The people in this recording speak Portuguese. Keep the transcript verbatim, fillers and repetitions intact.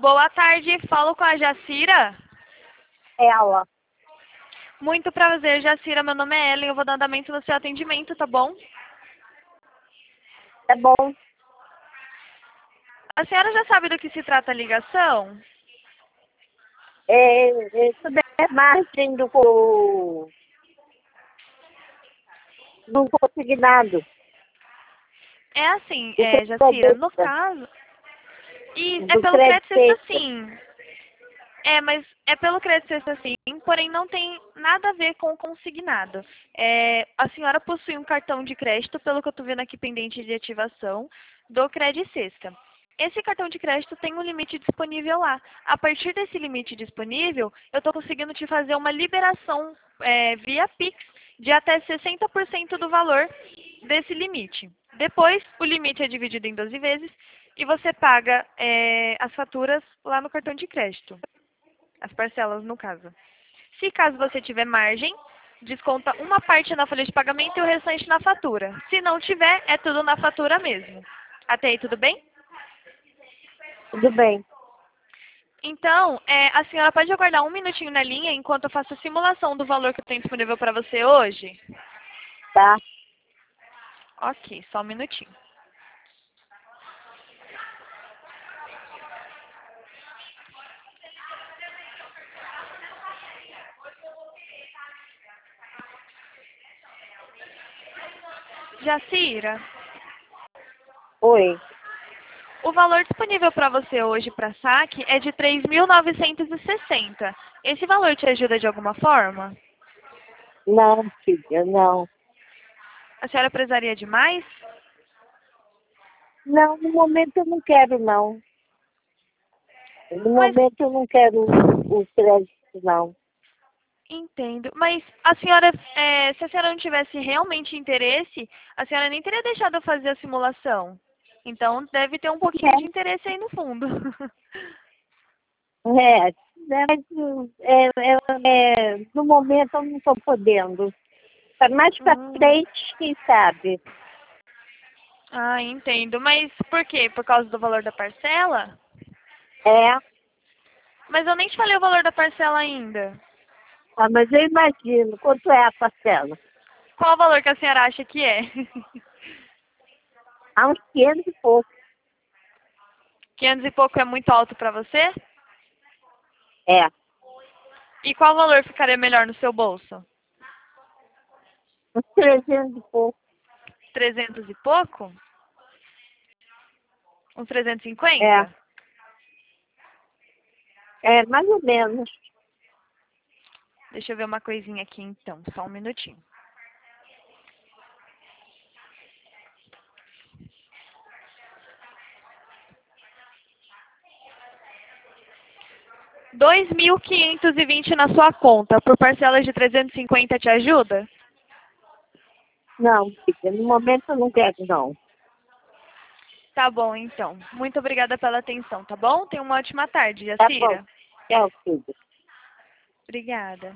Boa tarde, falo com a Jacira. Ela. Muito prazer, Jacira. Meu nome é Ellen, eu vou dar andamento no seu atendimento, tá bom? É bom. A senhora já sabe do que se trata a ligação? É, é sobre a margem do, co- do consignado. É assim, Do é, Jacira, no credista. caso... E é Do pelo crédito sexta credista. sim. É, mas é pelo crédito sexta sim, porém não tem nada a ver com o consignado. É, a senhora possui um cartão de crédito, pelo que eu estou vendo aqui pendente de ativação, do Credit Sexta. Esse cartão de crédito tem um limite disponível lá. A partir desse limite disponível, eu estou conseguindo te fazer uma liberação é, via Pix de até sessenta por cento do valor desse limite. Depois, o limite é dividido em doze vezes e você paga é, as faturas lá no cartão de crédito. As parcelas, no caso. Se caso você tiver margem, desconta uma parte na folha de pagamento e o restante na fatura. Se não tiver, é tudo na fatura mesmo. Até aí, tudo bem? Tudo bem. Então, é, a senhora pode aguardar um minutinho na linha enquanto eu faço a simulação do valor que eu tenho disponível para você hoje? Tá? Ok, só um minutinho. Jacira, Oi. o valor disponível para você hoje para saque é de três mil novecentos e sessenta. Esse valor te ajuda de alguma forma? Não, filha, não. A senhora precisaria de mais? Não, no momento eu não quero, não. No Mas, momento eu não quero o, o crédito, não. entendo. Mas a senhora, é, se a senhora não tivesse realmente interesse, a senhora nem teria deixado eu fazer a simulação. Então, deve ter um pouquinho de interesse aí no fundo. É, é, mas, é, é, é, no momento eu não estou podendo. Para mais para Hum. frente, quem sabe? Ah, entendo. Mas por quê? Por causa do valor da parcela? É. Mas eu nem te falei o valor da parcela ainda. Ah, mas eu imagino. Quanto é a parcela? Qual o valor que a senhora acha que é? Há uns quinhentos e pouco. Quinhentos e pouco é muito alto para você? É. E qual valor ficaria melhor no seu bolso? Uns trezentos e pouco. Trezentos e pouco? Uns trezentos e É. cinquenta? É, mais ou menos. Deixa eu ver uma coisinha aqui então, só um minutinho. dois mil quinhentos e vinte na sua conta, por parcelas de trezentos e cinquenta te ajuda? Não, filha, no momento eu não quero, não. Tá bom, então. Muito obrigada pela atenção, tá bom? Tenha uma ótima tarde, Tá bom. Jacira. Tchau, filha. Obrigada.